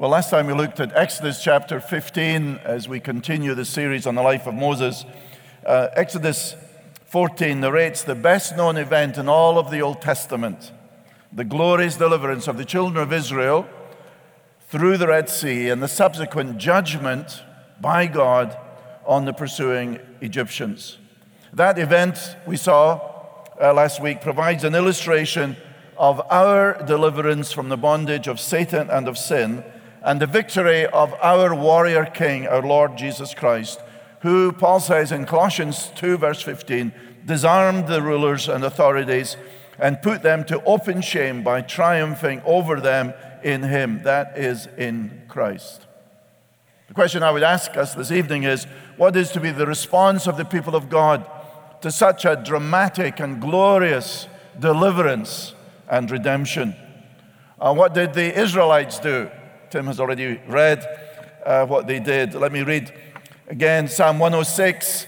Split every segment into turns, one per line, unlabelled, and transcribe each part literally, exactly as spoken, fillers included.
Well, last time we looked at Exodus chapter fifteen as we continue the series on the life of Moses. Uh, Exodus fourteen narrates the best-known event in all of the Old Testament, the glorious deliverance of the children of Israel through the Red Sea and the subsequent judgment by God on the pursuing Egyptians. That event we saw uh, last week provides an illustration of our deliverance from the bondage of Satan and of sin, and the victory of our warrior king, our Lord Jesus Christ, who, Paul says in Colossians two, verse fifteen, disarmed the rulers and authorities and put them to open shame by triumphing over them in him, that is, in Christ. The question I would ask us this evening is, what is to be the response of the people of God to such a dramatic and glorious deliverance and redemption? Uh, what did the Israelites do? Tim has already read uh, what they did. Let me read again Psalm one oh six,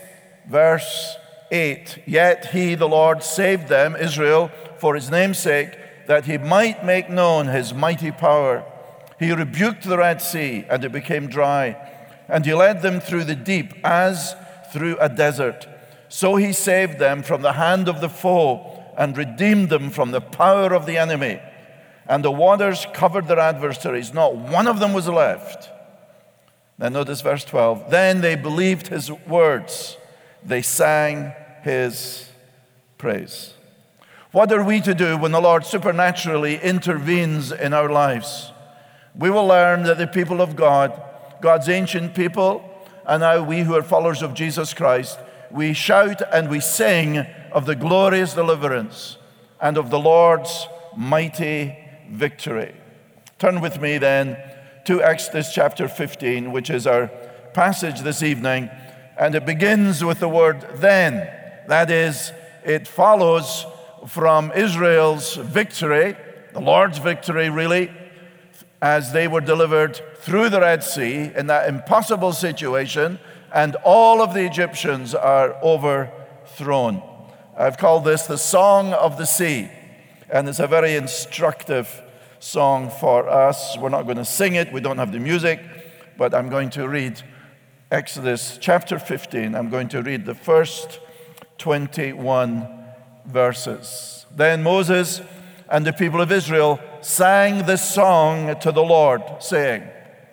verse eight. Yet he, the Lord, saved them, Israel, for his name's sake, that he might make known his mighty power. He rebuked the Red Sea, and it became dry, and he led them through the deep as through a desert. So he saved them from the hand of the foe and redeemed them from the power of the enemy. And the waters covered their adversaries. Not one of them was left. Then notice verse twelve. Then they believed his words. They sang his praise. What are we to do when the Lord supernaturally intervenes in our lives? We will learn that the people of God, God's ancient people, and now we who are followers of Jesus Christ, we shout and we sing of the glorious deliverance and of the Lord's mighty victory. Turn with me then to Exodus chapter fifteen, which is our passage this evening, and it begins with the word then. That is, it follows from Israel's victory, the Lord's victory really, as they were delivered through the Red Sea in that impossible situation, and all of the Egyptians are overthrown. I've called this the Song of the Sea, and it's a very instructive song for us. We're not going to sing it, we don't have the music, but I'm going to read Exodus chapter fifteen. I'm going to read the first twenty-one verses. Then Moses and the people of Israel sang this song to the Lord, saying,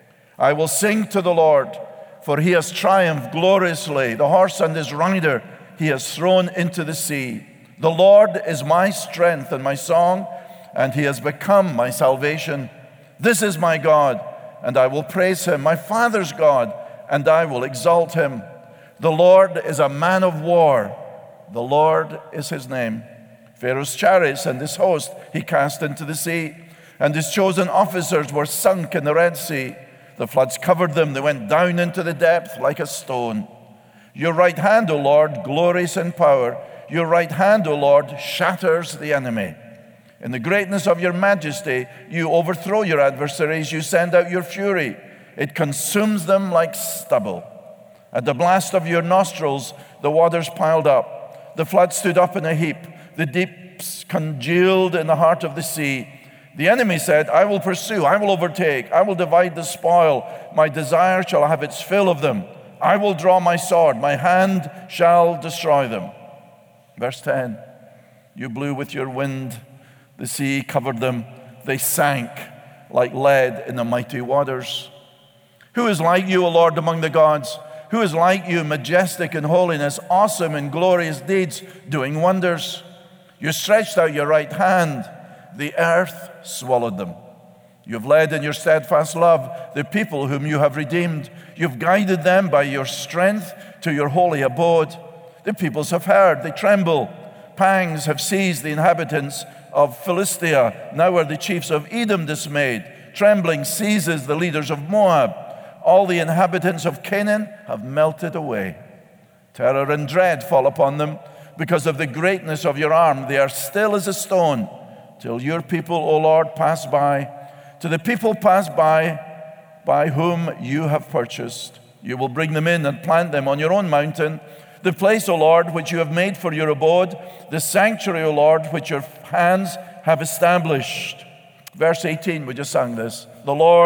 I will sing to the Lord, for he has triumphed gloriously. The horse and his rider he has thrown into the sea. The Lord is my strength and my song, and he has become my salvation. This is my God, and I will praise him, my father's God, and I will exalt him. The Lord is a man of war. The Lord is his name. Pharaoh's chariots and his host he cast into the sea, and his chosen officers were sunk in the Red Sea. The floods covered them. They went down into the depth like a stone. Your right hand, O Lord, glories in power. Your right hand, O Lord, shatters the enemy. In the greatness of your majesty, you overthrow your adversaries. You send out your fury. It consumes them like stubble. At the blast of your nostrils, the waters piled up. The flood stood up in a heap. The deeps congealed in the heart of the sea. The enemy said, I will pursue, I will overtake, I will divide the spoil. My desire shall have its fill of them. I will draw my sword. My hand shall destroy them. Verse ten, you blew with your wind. The sea covered them. They sank like lead in the mighty waters. Who is like you, O Lord, among the gods? Who is like you, majestic in holiness, awesome in glorious deeds, doing wonders? You stretched out your right hand. The earth swallowed them. You have led in your steadfast love the people whom you have redeemed. You've guided them by your strength to your holy abode. The peoples have heard, they tremble. Pangs have seized the inhabitants of Philistia. Now are the chiefs of Edom dismayed. Trembling seizes the leaders of Moab. All the inhabitants of Canaan have melted away. Terror and dread fall upon them. Because of the greatness of your arm, they are still as a stone, till your people, O Lord, pass by. To the people pass by, by whom you have purchased. You will bring them in and plant them on your own mountain. The place, O Lord, which you have made for your abode, the sanctuary, O Lord, which your hands have established. Verse eighteen, we just sang this. The Lord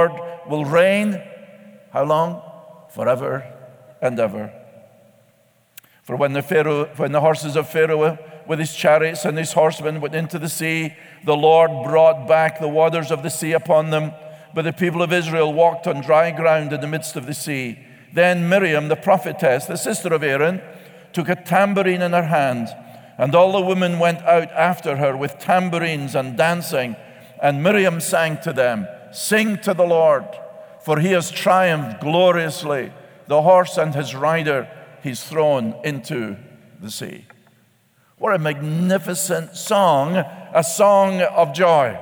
will reign. How long? Forever and ever. For when the Pharaoh, when the horses of Pharaoh with his chariots and his horsemen went into the sea, the Lord brought back the waters of the sea upon them. But the people of Israel walked on dry ground in the midst of the sea. Then Miriam, the prophetess, the sister of Aaron, took a tambourine in her hand, and all the women went out after her with tambourines and dancing. And Miriam sang to them, "Sing to the Lord, for he has triumphed gloriously. The horse and his rider he's thrown into the sea." What a magnificent song, a song of joy,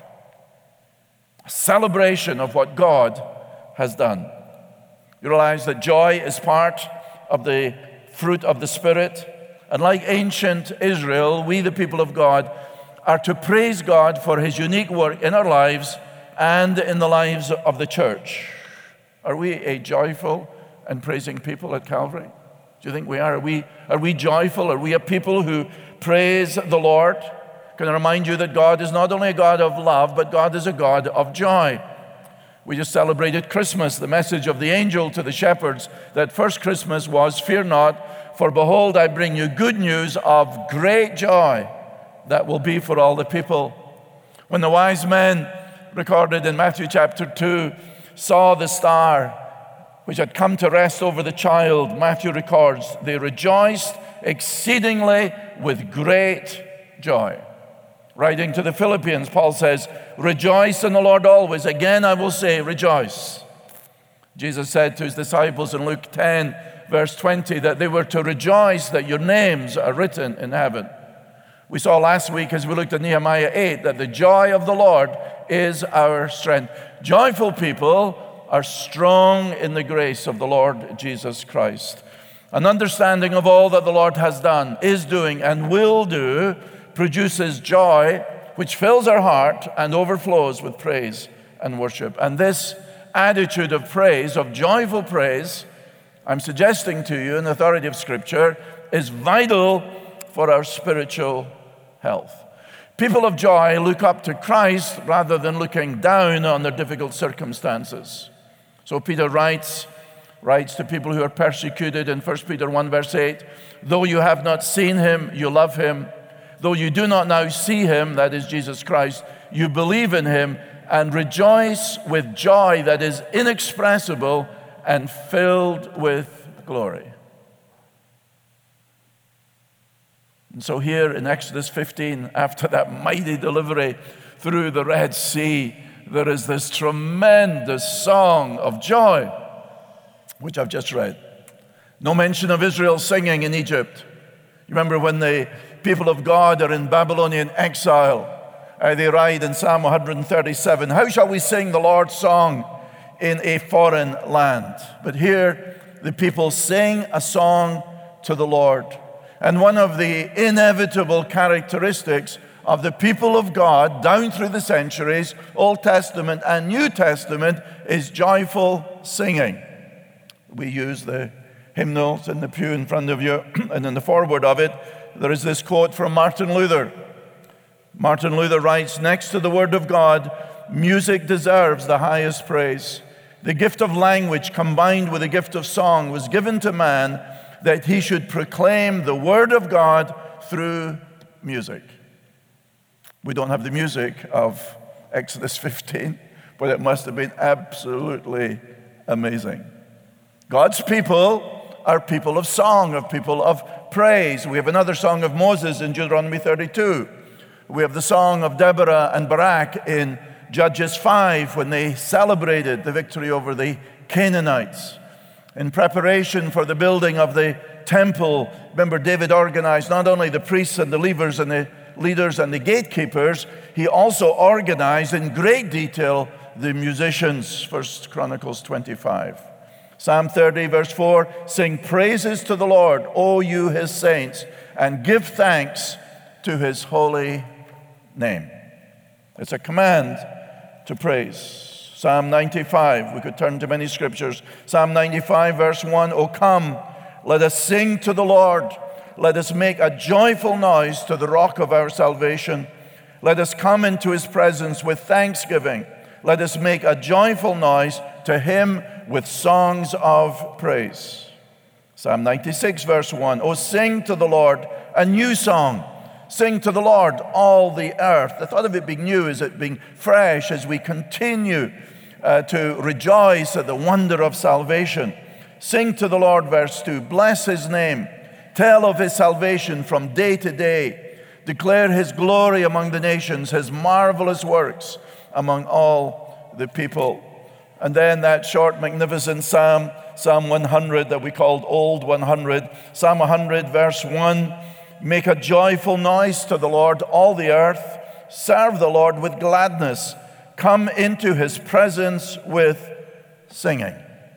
a celebration of what God has done. You realize that joy is part of the fruit of the Spirit. And like ancient Israel, we, the people of God, are to praise God for his unique work in our lives and in the lives of the church. Are we a joyful and praising people at Calvary? Do you think we are? Are we, are we joyful? Are we a people who praise the Lord? Can I remind you that God is not only a God of love, but God is a God of joy. We just celebrated Christmas, the message of the angel to the shepherds, that first Christmas was, "Fear not, for behold, I bring you good news of great joy that will be for all the people." When the wise men, recorded in Matthew chapter two, saw the star which had come to rest over the child, Matthew records, they rejoiced exceedingly with great joy. Writing to the Philippians, Paul says, "Rejoice in the Lord always. Again, I will say, rejoice." Jesus said to his disciples in Luke ten, verse twenty, that they were to rejoice that your names are written in heaven. We saw last week as we looked at Nehemiah eight that the joy of the Lord is our strength. Joyful people are strong in the grace of the Lord Jesus Christ. An understanding of all that the Lord has done, is doing, and will do produces joy, which fills our heart and overflows with praise and worship. And this attitude of praise, of joyful praise, I'm suggesting to you in the authority of Scripture, is vital for our spiritual health. People of joy look up to Christ rather than looking down on their difficult circumstances. So Peter writes, writes to people who are persecuted in First Peter one, verse eight, "Though you have not seen him, you love him. Though you do not now see him," that is Jesus Christ, "you believe in him and rejoice with joy that is inexpressible and filled with glory." And so here in Exodus fifteen, after that mighty delivery through the Red Sea, there is this tremendous song of joy, which I've just read. No mention of Israel singing in Egypt. You remember when the people of God are in Babylonian exile, uh, they write in Psalm one thirty-seven, "How shall we sing the Lord's song in a foreign land?" But here the people sing a song to the Lord. And one of the inevitable characteristics of the people of God down through the centuries, Old Testament and New Testament, is joyful singing. We use the hymnals in the pew in front of you, and in the foreword of it, there is this quote from Martin Luther. Martin Luther writes, "Next to the Word of God, music deserves the highest praise. The gift of language combined with the gift of song was given to man that he should proclaim the Word of God through music." We don't have the music of Exodus fifteen, but it must have been absolutely amazing. God's people are people of song, of people of praise. We have another song of Moses in Deuteronomy thirty-two. We have the song of Deborah and Barak in Judges five when they celebrated the victory over the Canaanites. In preparation for the building of the temple, remember David organized not only the priests and the Levites and the leaders and the gatekeepers, he also organized in great detail the musicians, First Chronicles twenty-five. Psalm thirty, verse four, "Sing praises to the Lord, O you his saints, and give thanks to his holy name." It's a command to praise. Psalm ninety-five, we could turn to many scriptures. Psalm ninety-five, verse one, "O come, let us sing to the Lord. Let us make a joyful noise to the rock of our salvation. Let us come into his presence with thanksgiving. Let us make a joyful noise to him with songs of praise. Psalm ninety-six, verse one. Oh, sing to the Lord a new song. Sing to the Lord, all the earth. The thought of it being new is it being fresh as we continue uh, to rejoice at the wonder of salvation. Sing to the Lord, verse two. Bless his name. Tell of his salvation from day to day. Declare his glory among the nations, his marvelous works among all the people. And then that short, magnificent psalm, Psalm one hundred that we called Old one hundred. Psalm one hundred, verse one. Make a joyful noise to the Lord, all the earth. Serve the Lord with gladness. Come into his presence with singing.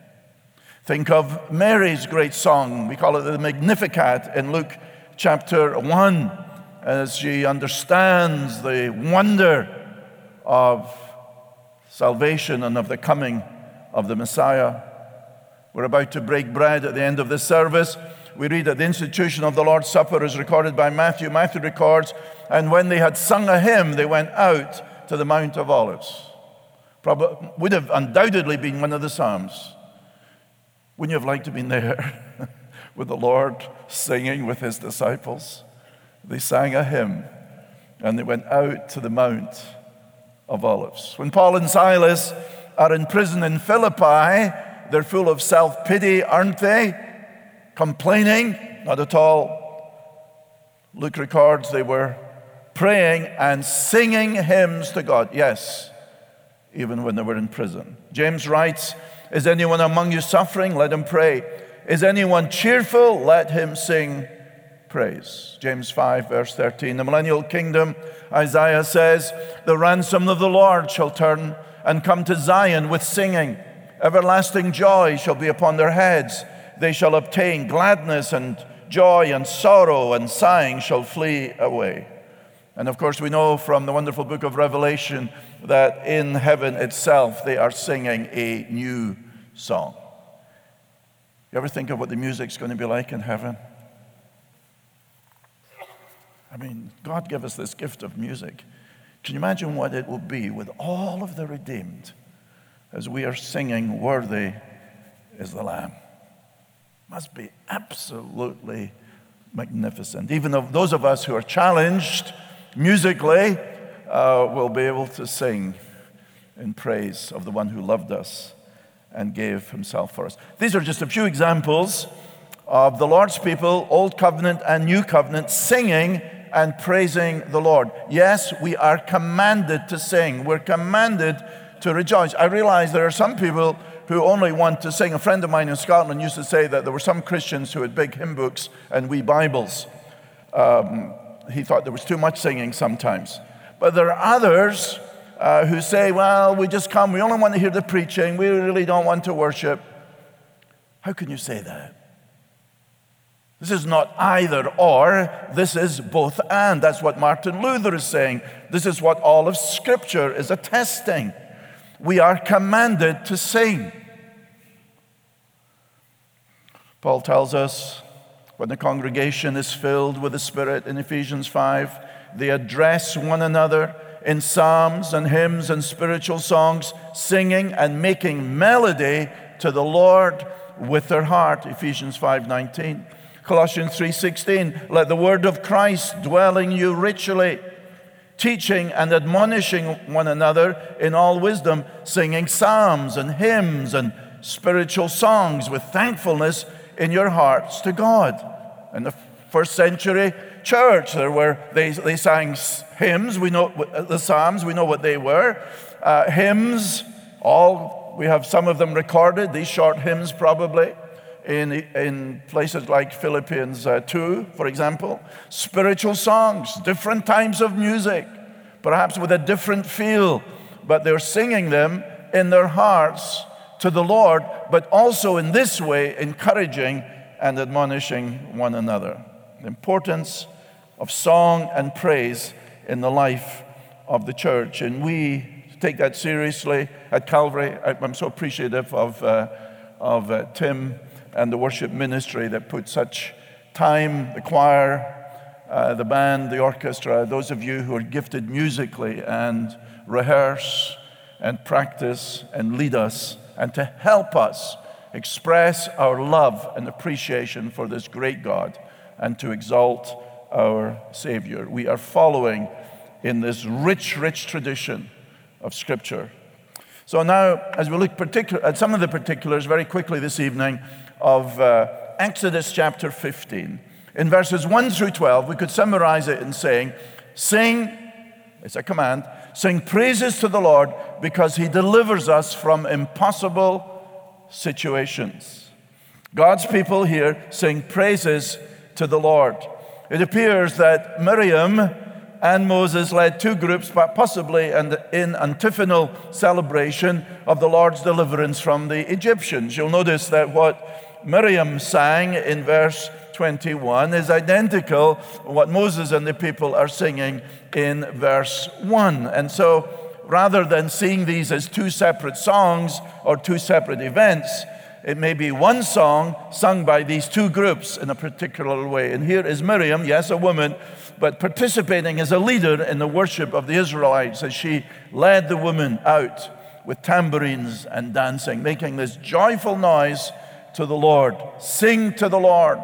Think of Mary's great song. We call it the Magnificat in Luke chapter one, as she understands the wonder of salvation and of the coming of the Messiah. We're about to break bread at the end of this service. We read that the institution of the Lord's Supper is recorded by Matthew. Matthew records, and when they had sung a hymn, they went out to the Mount of Olives. Probably would have undoubtedly been one of the Psalms. Wouldn't you have liked to have been there with the Lord singing with his disciples? They sang a hymn, and they went out to the Mount of Olives. When Paul and Silas are in prison in Philippi, they're full of self-pity, aren't they? Complaining? Not at all. Luke records they were praying and singing hymns to God. Yes, even when they were in prison. James writes, is anyone among you suffering? Let him pray. Is anyone cheerful? Let him sing praise. James five, verse thirteen. The millennial kingdom, Isaiah says, the ransom of the Lord shall turn and come to Zion with singing. Everlasting joy shall be upon their heads. They shall obtain gladness and joy, and sorrow and sighing shall flee away. And of course, we know from the wonderful book of Revelation that in heaven itself they are singing a new song. You ever think of what the music's going to be like in heaven? I mean, God gave us this gift of music. Can you imagine what it will be with all of the redeemed as we are singing, worthy is the Lamb? Must be absolutely magnificent. Even of those of us who are challenged musically uh, will be able to sing in praise of the one who loved us and gave himself for us. These are just a few examples of the Lord's people, Old Covenant and New Covenant, singing and praising the Lord. Yes, we are commanded to sing. We're commanded to rejoice. I realize there are some people who only want to sing. A friend of mine in Scotland used to say that there were some Christians who had big hymn books and wee Bibles. Um, he thought there was too much singing sometimes. But there are others uh, who say, well, we just come, we only want to hear the preaching, we really don't want to worship. How can you say that? This is not either or, this is both and. That's what Martin Luther is saying. This is what all of Scripture is attesting. We are commanded to sing. Paul tells us when the congregation is filled with the Spirit in Ephesians five, they address one another in psalms and hymns and spiritual songs, singing and making melody to the Lord with their heart, Ephesians five nineteen. Colossians three sixteen, let the word of Christ dwell in you richly, teaching and admonishing one another in all wisdom, singing psalms and hymns and spiritual songs with thankfulness in your hearts to God. In the first century church, there were they, they sang hymns. We know the psalms. We know what they were. Uh, hymns. All we have some of them recorded. These short hymns, probably in in places like Philippians uh, two, for example. Spiritual songs, different types of music, perhaps with a different feel, but they're singing them in their hearts to the Lord, but also in this way, encouraging and admonishing one another. The importance of song and praise in the life of the church. And we take that seriously at Calvary. I'm so appreciative of, uh, of uh, Tim and the worship ministry that put such time, the choir, uh, the band, the orchestra, those of you who are gifted musically and rehearse and practice and lead us and to help us express our love and appreciation for this great God and to exalt our Savior. We are following in this rich, rich tradition of Scripture. So now, as we look particular, at some of the particulars very quickly this evening of uh, Exodus chapter fifteen, in verses one through twelve, we could summarize it in saying, sing, it's a command, sing praises to the Lord because He delivers us from impossible situations. God's people here sing praises to the Lord. It appears that Miriam and Moses led two groups, but possibly in antiphonal celebration of the Lord's deliverance from the Egyptians. You'll notice that what Miriam sang in verse twenty-one is identical to what Moses and the people are singing in verse one. And so, rather than seeing these as two separate songs or two separate events, it may be one song sung by these two groups in a particular way. And here is Miriam, yes, a woman, but participating as a leader in the worship of the Israelites as she led the women out with tambourines and dancing, making this joyful noise to the Lord. Sing to the Lord,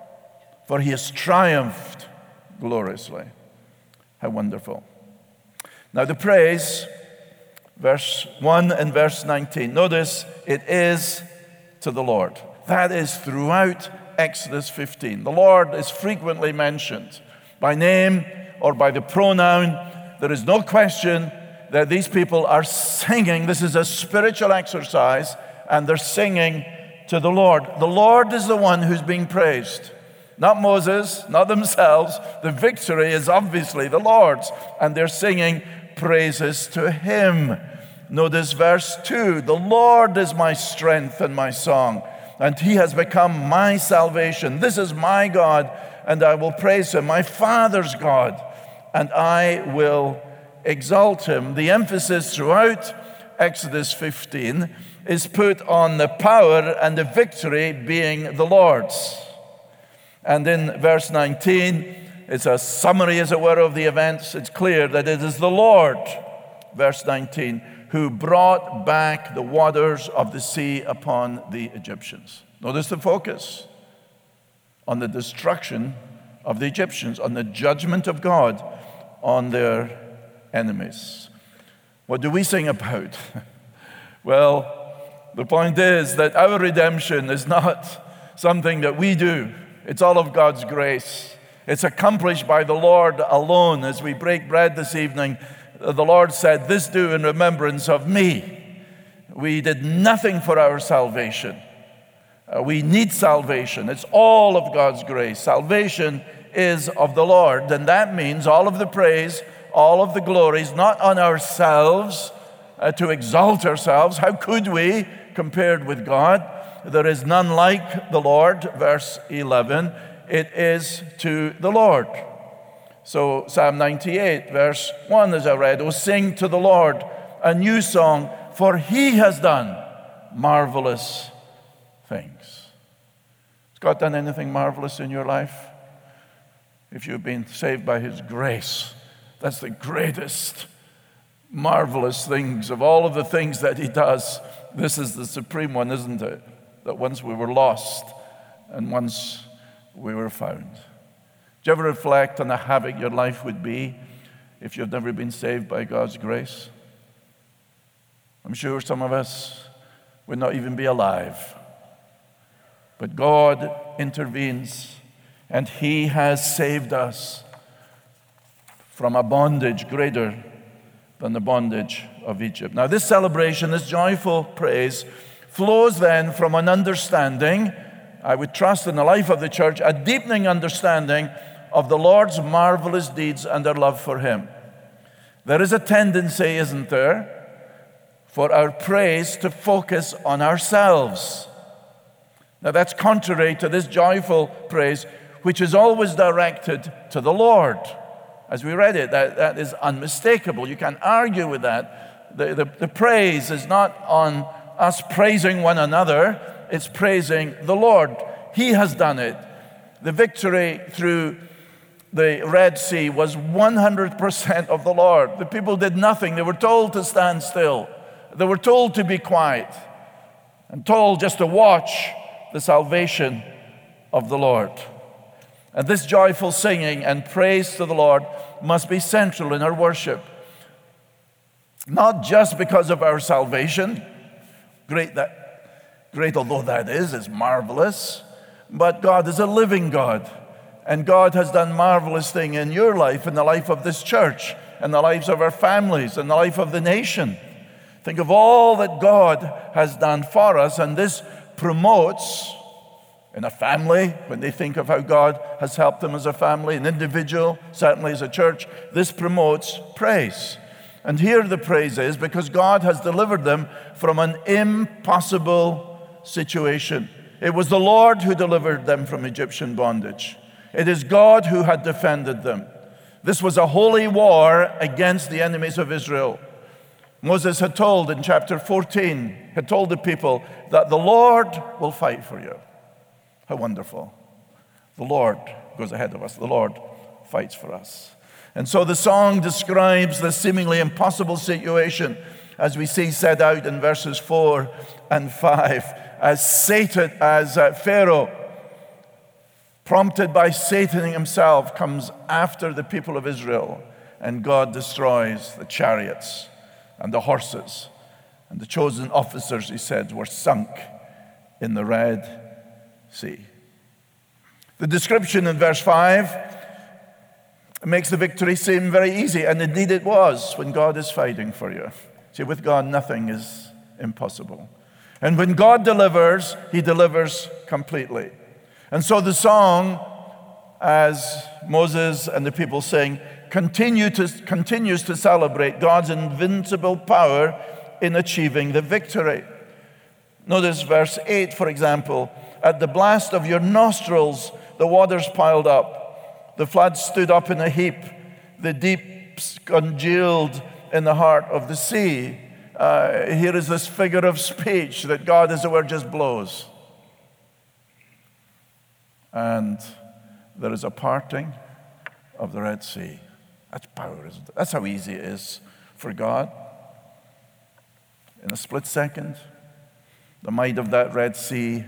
for He has triumphed gloriously. How wonderful. Now the praise, verse one and verse nineteen. Notice it is to the Lord. That is throughout Exodus fifteen. The Lord is frequently mentioned by name or by the pronoun. There is no question that these people are singing. This is a spiritual exercise, and they're singing to the Lord. The Lord is the one who's being praised. Not Moses, not themselves. The victory is obviously the Lord's, and they're singing praises to Him. Notice verse two, the Lord is my strength and my song, and He has become my salvation. This is my God, and I will praise Him, my Father's God, and I will exalt Him. The emphasis throughout Exodus fifteen is put on the power and the victory being the Lord's. And in verse nineteen, it's a summary, as it were, of the events. It's clear that it is the Lord, verse nineteen, who brought back the waters of the sea upon the Egyptians. Notice the focus on the destruction of the Egyptians, on the judgment of God on their enemies. What do we sing about? Well, the point is that our redemption is not something that we do. It's all of God's grace. It's accomplished by the Lord alone. As we break bread this evening, the Lord said, "This do in remembrance of me." We did nothing for our salvation. Uh, we need salvation. It's all of God's grace. Salvation is of the Lord, and that means all of the praise, all of the glories, not on ourselves uh, to exalt ourselves. How could we, compared with God? There is none like the Lord, verse eleven. It is to the Lord. So Psalm ninety-eight, verse one, as I read, "Oh, sing to the Lord a new song, for He has done marvelous things." Has God done anything marvelous in your life? If you've been saved by His grace, that's the greatest, marvelous things of all of the things that He does. This is the supreme one, isn't it? That once we were lost and once we were found. Do you ever reflect on the havoc your life would be if you've never been saved by God's grace? I'm sure some of us would not even be alive. But God intervenes, and He has saved us from a bondage greater than the bondage of Egypt. Now, this celebration, this joyful praise, flows then from an understanding, I would trust in the life of the church, a deepening understanding of the Lord's marvelous deeds and our love for Him. There is a tendency, isn't there, for our praise to focus on ourselves. Now that's contrary to this joyful praise, which is always directed to the Lord. As we read it, that, that is unmistakable. You can't argue with that. The, the, the praise is not on us praising one another, it's praising the Lord. He has done it. The victory through the Red Sea was one hundred percent of the Lord. The people did nothing. They were told to stand still. They were told to be quiet and told just to watch the salvation of the Lord. And this joyful singing and praise to the Lord must be central in our worship. Not just because of our salvation, great that great although that is, it's marvelous, but God is a living God. And God has done marvelous things in your life, in the life of this church, in the lives of our families, in the life of the nation. Think of all that God has done for us, and this promotes, in a family, when they think of how God has helped them as a family, an individual, certainly as a church, this promotes praise. And here the praise is because God has delivered them from an impossible situation. It was the Lord who delivered them from Egyptian bondage. It is God who had defended them. This was a holy war against the enemies of Israel. Moses had told in chapter fourteen, had told the people that the Lord will fight for you. How wonderful. The Lord goes ahead of us. The Lord fights for us. And so the song describes the seemingly impossible situation, as we see set out in verses four and five, as Satan, as uh, Pharaoh, prompted by Satan himself, comes after the people of Israel, and God destroys the chariots and the horses. And the chosen officers, he said, were sunk in the Red Sea. The description in verse five makes the victory seem very easy, and indeed it was when God is fighting for you. See, with God, nothing is impossible. And when God delivers, he delivers completely. And so the song, as Moses and the people sing, continue to, continues to celebrate God's invincible power in achieving the victory. Notice verse eight, for example. At the blast of your nostrils, the waters piled up. The floods stood up in a heap. The deeps congealed in the heart of the sea. Uh, here is this figure of speech that God, as it were, just blows. And there is a parting of the Red Sea. That's power, isn't it? That's how easy it is for God. In a split second, the might of that Red Sea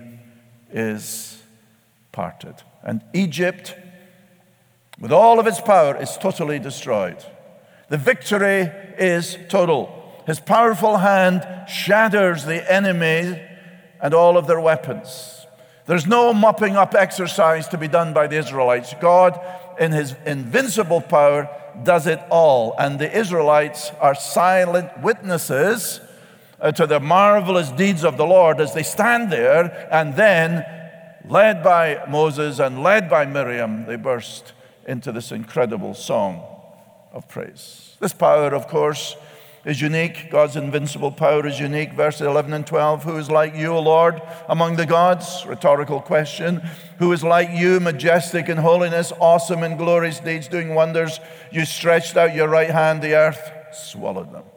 is parted. And Egypt, with all of its power, is totally destroyed. The victory is total. His powerful hand shatters the enemy and all of their weapons. There's no mopping up exercise to be done by the Israelites. God, in his invincible power, does it all. And the Israelites are silent witnesses uh, to the marvelous deeds of the Lord as they stand there, and then, led by Moses and led by Miriam, they burst into this incredible song of praise. This power, of course, is unique. God's invincible power is unique. Verses eleven and twelve, who is like you, O Lord, among the gods? Rhetorical question. Who is like you, majestic in holiness, awesome in glorious deeds, doing wonders? You stretched out your right hand, the earth swallowed them.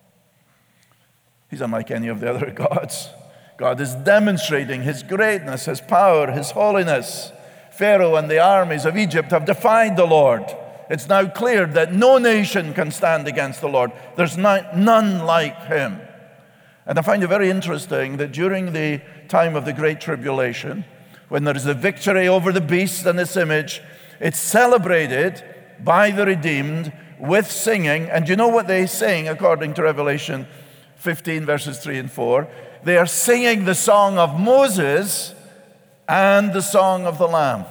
He's unlike any of the other gods. God is demonstrating his greatness, his power, his holiness. Pharaoh and the armies of Egypt have defied the Lord. It's now clear that no nation can stand against the Lord. There's none like him. And I find it very interesting that during the time of the Great Tribulation, when there is a victory over the beast and its image, it's celebrated by the redeemed with singing. And you know what they sing according to Revelation fifteen, verses three and four? They are singing the song of Moses and the song of the Lamb.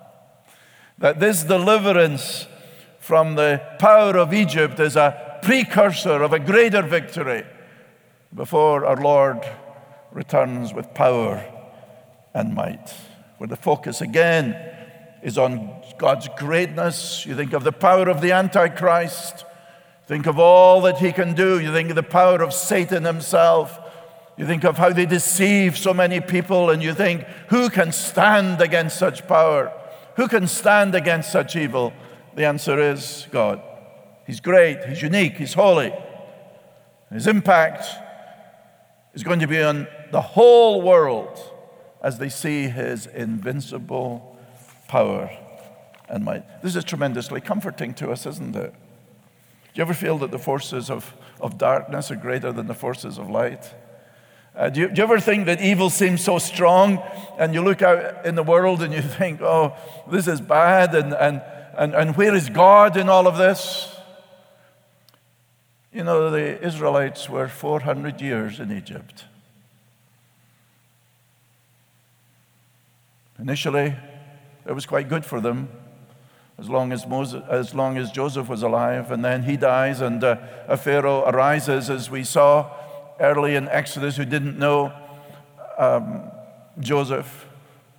That this deliverance from the power of Egypt is a precursor of a greater victory before our Lord returns with power and might. Where the focus again is on God's greatness. You think of the power of the Antichrist. Think of all that he can do. You think of the power of Satan himself. You think of how they deceive so many people, and you think, who can stand against such power? Who can stand against such evil? The answer is God. He's great, he's unique, he's holy. His impact is going to be on the whole world as they see his invincible power and might. This is tremendously comforting to us, isn't it? you ever feel that the forces of, of darkness are greater than the forces of light? Uh, do, you, do you ever think that evil seems so strong, and you look out in the world and you think, oh, this is bad, and, and, and, and where is God in all of this? You know, the Israelites were four hundred years in Egypt. Initially, it was quite good for them, as long as Moses, as long as Joseph was alive, and then he dies, and uh, a Pharaoh arises, as we saw early in Exodus, who didn't know um, Joseph.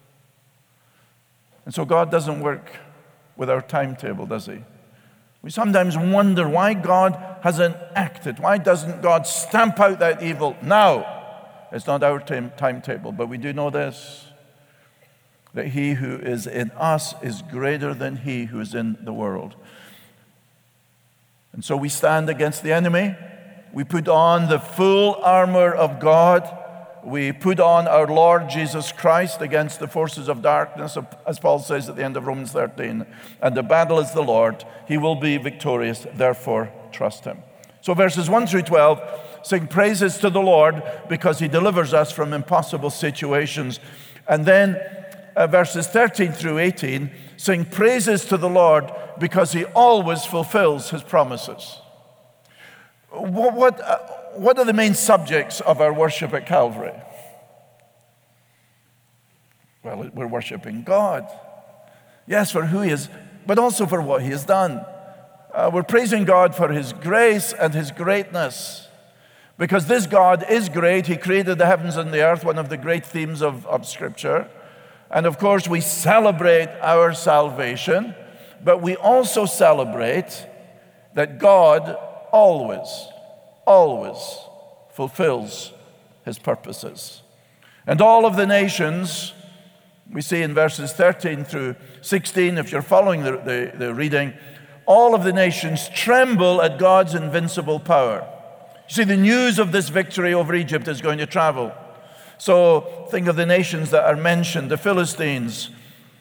And so God doesn't work with our timetable, does he? We sometimes wonder why God hasn't acted. Why doesn't God stamp out that evil now? It's not our time, timetable, but we do know this, that he who is in us is greater than he who is in the world. And so we stand against the enemy. We put on the full armor of God. We put on our Lord Jesus Christ against the forces of darkness, as Paul says at the end of Romans thirteen. And the battle is the Lord. He will be victorious. Therefore, trust him. So verses one through twelve sing praises to the Lord because he delivers us from impossible situations. And then uh, verses thirteen through eighteen sing praises to the Lord because he always fulfills his promises. What, what, uh, what are the main subjects of our worship at Calvary? Well, we're worshiping God. Yes, for who he is, but also for what he has done. Uh, we're praising God for his grace and his greatness. Because this God is great. He created the heavens and the earth, one of the great themes of, of Scripture. And of course, we celebrate our salvation, but we also celebrate that God always, always fulfills his purposes. And all of the nations, we see in verses thirteen through sixteen, if you're following the, the, the reading, all of the nations tremble at God's invincible power. You see, the news of this victory over Egypt is going to travel. So think of the nations that are mentioned, the Philistines.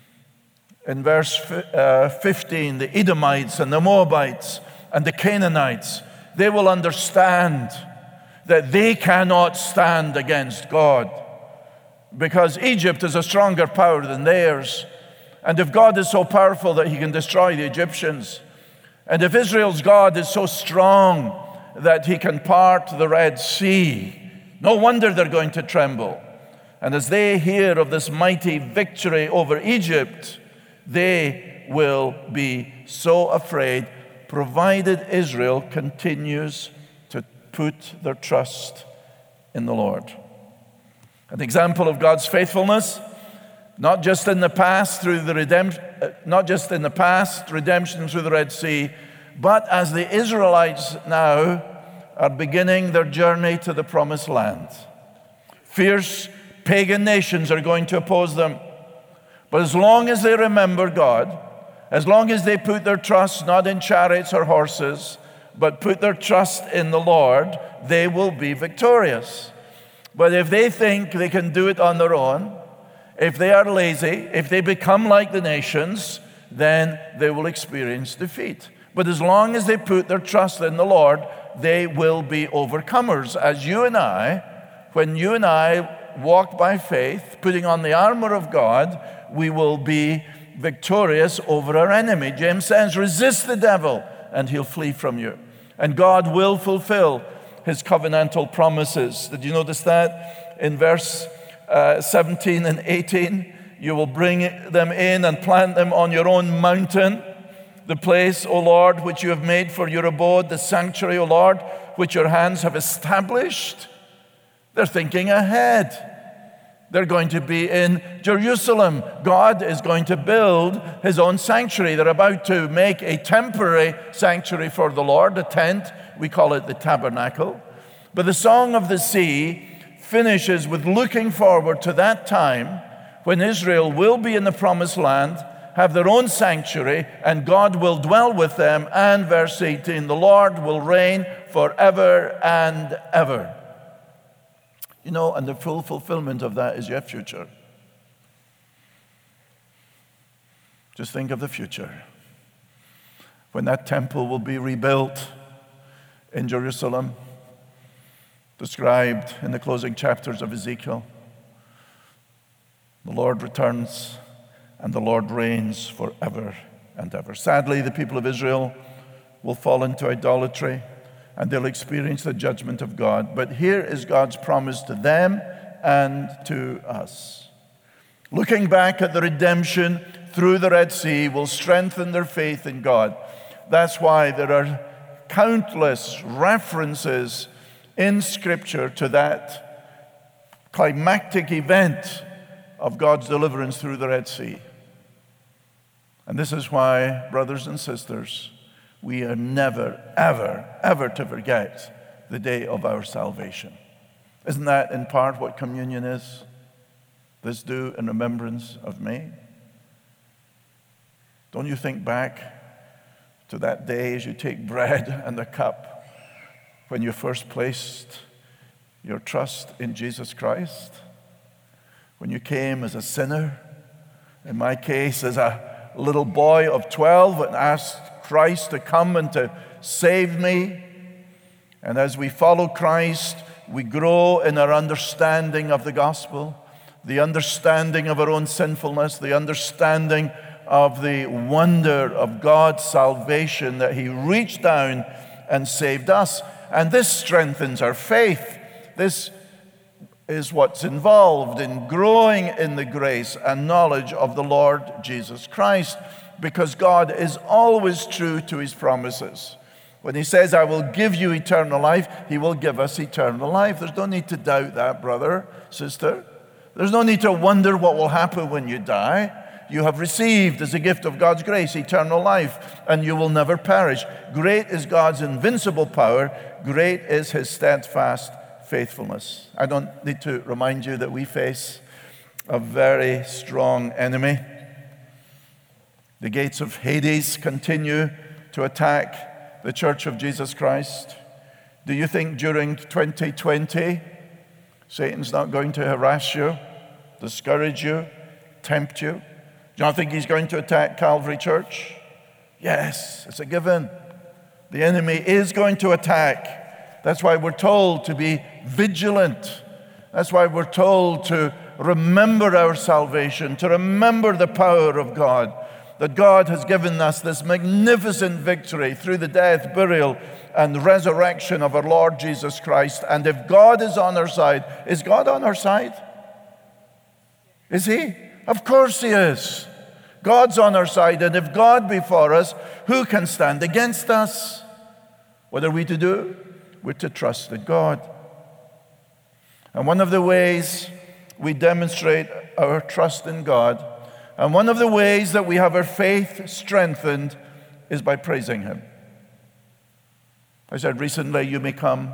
In verse fifteen, the Edomites and the Moabites and the Canaanites, they will understand that they cannot stand against God because Egypt is a stronger power than theirs. And if God is so powerful that he can destroy the Egyptians, and if Israel's God is so strong that he can part the Red Sea, no wonder they're going to tremble. And as they hear of this mighty victory over Egypt, they will be so afraid, provided Israel continues to put their trust in the Lord. An example of God's faithfulness, not just in the past through the redemption, not just in the past redemption through the Red Sea, but as the Israelites now are beginning their journey to the Promised Land. Fierce pagan nations are going to oppose them, but as long as they remember God, as long as they put their trust not in chariots or horses, but put their trust in the Lord, they will be victorious. But if they think they can do it on their own, if they are lazy, if they become like the nations, then they will experience defeat. But as long as they put their trust in the Lord, they will be overcomers. As you and I, when you and I walk by faith, putting on the armor of God, we will be victorious over our enemy. James says, resist the devil and he'll flee from you. And God will fulfill his covenantal promises. Did you notice that? In verse uh, seventeen and eighteen, you will bring them in and plant them on your own mountain, the place, O Lord, which you have made for your abode, the sanctuary, O Lord, which your hands have established. They're thinking ahead. They're going to be in Jerusalem. God is going to build his own sanctuary. They're about to make a temporary sanctuary for the Lord, a tent. We call it the tabernacle. But the Song of the Sea finishes with looking forward to that time when Israel will be in the Promised Land, have their own sanctuary, and God will dwell with them. And verse eighteen, the Lord will reign forever and ever. You know, and the full fulfillment of that is your future. Just think of the future. When that temple will be rebuilt, in Jerusalem, described in the closing chapters of Ezekiel. The Lord returns, and the Lord reigns forever and ever. Sadly, the people of Israel will fall into idolatry, and they'll experience the judgment of God. But here is God's promise to them and to us. Looking back at the redemption through the Red Sea will strengthen their faith in God. That's why there are countless references in Scripture to that climactic event of God's deliverance through the Red Sea. And this is why, brothers and sisters, we are never, ever, ever to forget the day of our salvation. Isn't that in part what communion is? This do in remembrance of me. Don't you think back to that day as you take bread and a cup when you first placed your trust in Jesus Christ? When you came as a sinner, in my case as a little boy of twelve, and asked Christ to come and to save me. And as we follow Christ, we grow in our understanding of the gospel, the understanding of our own sinfulness, the understanding of the wonder of God's salvation, that He reached down and saved us. And this strengthens our faith. This is what's involved in growing in the grace and knowledge of the Lord Jesus Christ, because God is always true to His promises. When He says, I will give you eternal life, He will give us eternal life. There's no need to doubt that, brother, sister. There's no need to wonder what will happen when you die. You have received as a gift of God's grace eternal life, and you will never perish. Great is God's invincible power. Great is His steadfast faithfulness. I don't need to remind you that we face a very strong enemy. The gates of Hades continue to attack the Church of Jesus Christ. Do you think during twenty twenty, Satan's not going to harass you, discourage you, tempt you? Do you not think he's going to attack Calvary Church? Yes, it's a given. The enemy is going to attack. That's why we're told to be vigilant. That's why we're told to remember our salvation, to remember the power of God, that God has given us this magnificent victory through the death, burial, and resurrection of our Lord Jesus Christ. And if God is on our side, is God on our side? Is He? Of course He is. God's on our side, and if God be for us, who can stand against us? What are we to do? We're to trust in God. And one of the ways we demonstrate our trust in God, and one of the ways that we have our faith strengthened, is by praising Him. I said recently, you may come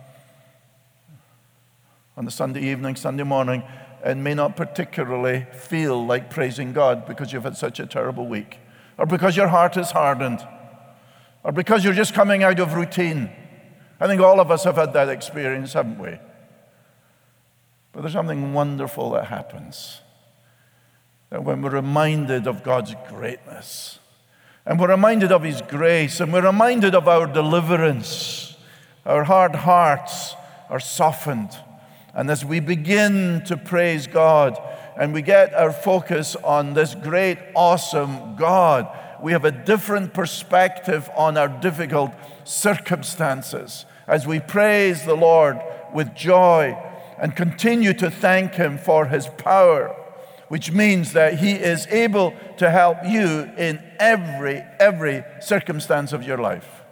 on the Sunday evening, Sunday morning, and may not particularly feel like praising God because you've had such a terrible week, or because your heart is hardened, or because you're just coming out of routine. I think all of us have had that experience, haven't we? But there's something wonderful that happens. That when we're reminded of God's greatness, and we're reminded of His grace, and we're reminded of our deliverance, our hard hearts are softened. And as we begin to praise God, and we get our focus on this great, awesome God, we have a different perspective on our difficult circumstances as we praise the Lord with joy and continue to thank Him for His power, which means that He is able to help you in every, every circumstance of your life.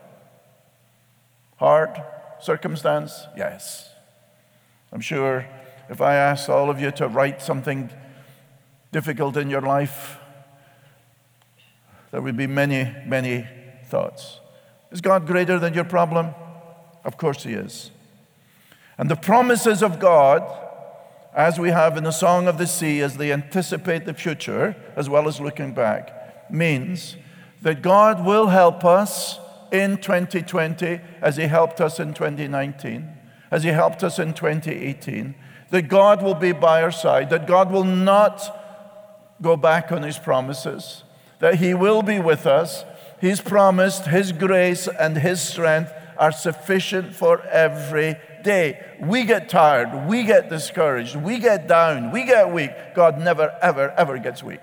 Hard circumstance? Yes. I'm sure if I asked all of you to write something difficult in your life, there would be many, many thoughts. Is God greater than your problem? Of course He is. And the promises of God, as we have in the Song of the Sea, as they anticipate the future, as well as looking back, means that God will help us in twenty twenty as He helped us in twenty nineteen, as He helped us in twenty eighteen, that God will be by our side, that God will not go back on His promises, that He will be with us. He's promised His grace and His strength are sufficient for every day. We get tired, we get discouraged, we get down, we get weak. God never, ever, ever gets weak.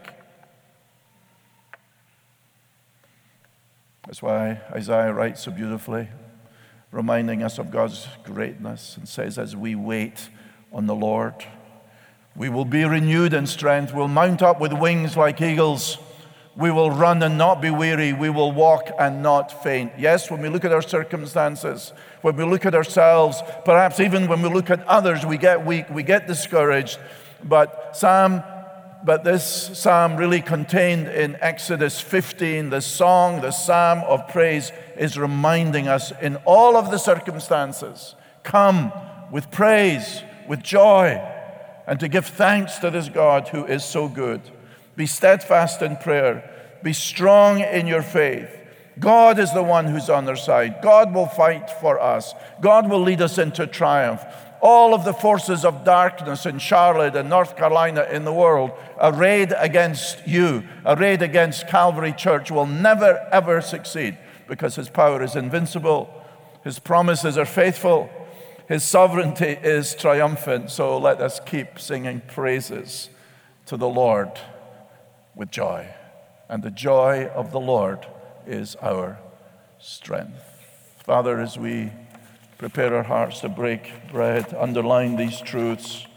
That's why Isaiah writes so beautifully, reminding us of God's greatness, and says, as we wait on the Lord, we will be renewed in strength. We'll mount up with wings like eagles. We will run and not be weary. We will walk and not faint. Yes, when we look at our circumstances, when we look at ourselves, perhaps even when we look at others, we get weak, we get discouraged. But Psalm But this psalm really contained in Exodus fifteen, the song, the psalm of praise, is reminding us in all of the circumstances, come with praise, with joy, and to give thanks to this God who is so good. Be steadfast in prayer. Be strong in your faith. God is the one who's on their side. God will fight for us. God will lead us into triumph. All of the forces of darkness in Charlotte and North Carolina in the world arrayed against you, arrayed against Calvary Church, will never, ever succeed, because his power is invincible, his promises are faithful, his sovereignty is triumphant. So let us keep singing praises to the Lord with joy. And the joy of the Lord is our strength. Father, as we prepare our hearts to break bread, underline these truths.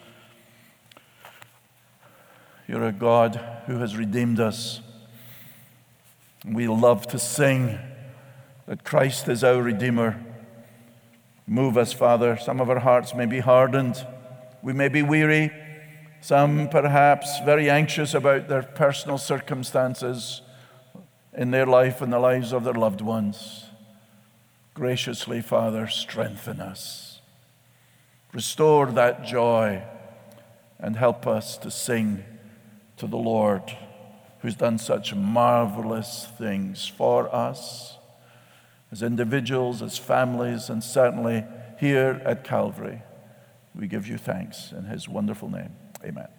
You're a God who has redeemed us. We love to sing that Christ is our Redeemer. Move us, Father. Some of our hearts may be hardened. We may be weary. Some perhaps very anxious about their personal circumstances in their life and the lives of their loved ones. Graciously, Father, strengthen us. Restore that joy and help us to sing to the Lord, who's done such marvelous things for us as individuals, as families, and certainly here at Calvary. We give you thanks in his wonderful name. Amen.